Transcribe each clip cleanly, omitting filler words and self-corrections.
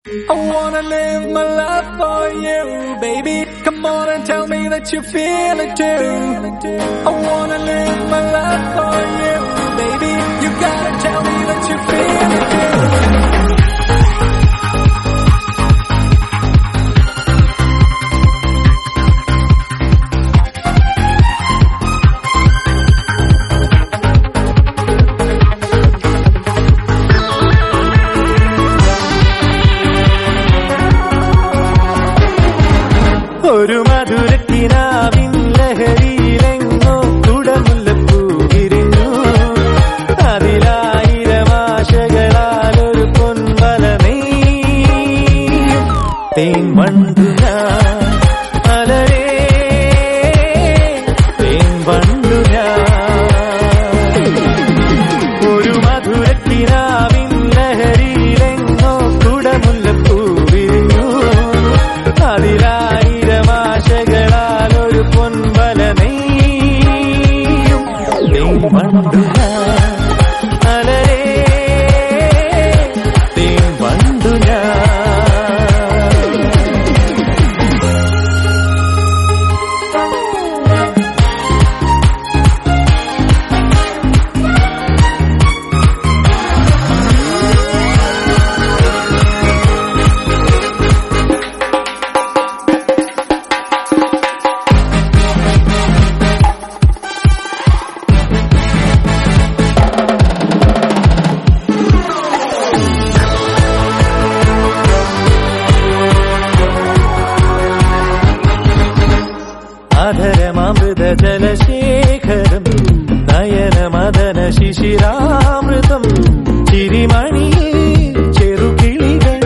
I wanna live my life for you, baby. Come on and tell me that you feel it too. I wanna live my life for you, baby. You gotta tell me that you feel it too. ഒരു മധുരക്കിനാവിൻ ലഹരിയിലെങ്ങോ കുടമുല്ലപ്പൂ വിരിഞ്ഞു. അതിലായിരം ആശകളാലൊരു പൊൻവല നെയ്യും തേൻ വണ്ടു ഞാൻ അലരേ തേൻ വണ്ടു ഞാൻ. ഒരു മധുരക്കിനാവിൻ ലഹരിയിലെങ്ങോ കുടമുല്ലപ്പൂ വിരിഞ്ഞു. അതിലായിരം ആശകളാലൊരു പൊൻവല നെയ്യും തേൻ വണ്ടു ഞാൻ അലരേ തേൻ വണ്ടു ഞാൻ. അധരമൃത ജലശേഖരം നയനമദന ശിശിരാമൃതം ചിരിമണിയിൽ ചെറുകിളികൾ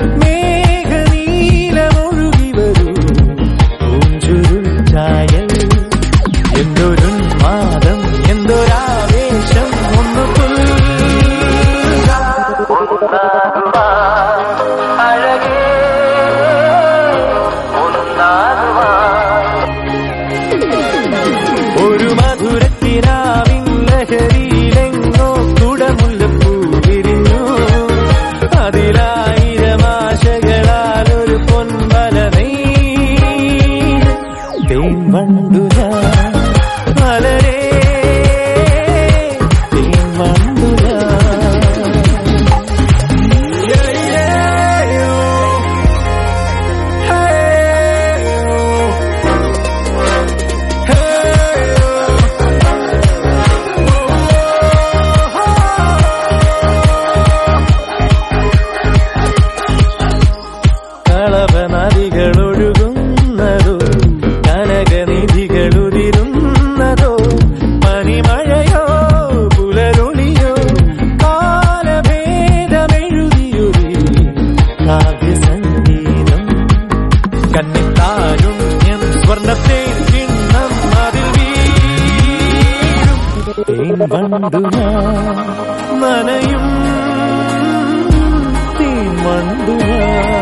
മേഘനീലമൊഴുകി വരൂ പൂഞ്ചുരുൾ ചായൽ. എന്തൊരുന്മാദം എന്തൊരാവേശം ഒന്നു അഴകേ ഒരു മധുരക്കിനാവിൻ ലഹരിയിലെങ്ങോ കുടമുല്ലപ്പൂ വിരിഞ്ഞു. അതിലായിരം ആശകളാലൊരു പൊൻവല നെയ്യും തേൻ വണ്ടു ഞാൻ അലരേ തേൻ വണ്ടു ഞാൻ. കളവനദികളൊഴുകുന്നതോ കനകനിധികളുതിരുന്നതോ പനിമഴയോ പുലരൊളിയോ കാലഭേദമെഴുതിയൊരു കാവ്യസംഗീതം. കന്നിത്താരുണ്യം സ്വർണ്ണത്തേൻ കിണ്ണം അതിൽ വീഴും തേൻ വണ്ടു ഞാൻ നനയും തേൻ വണ്ടു ഞാൻ.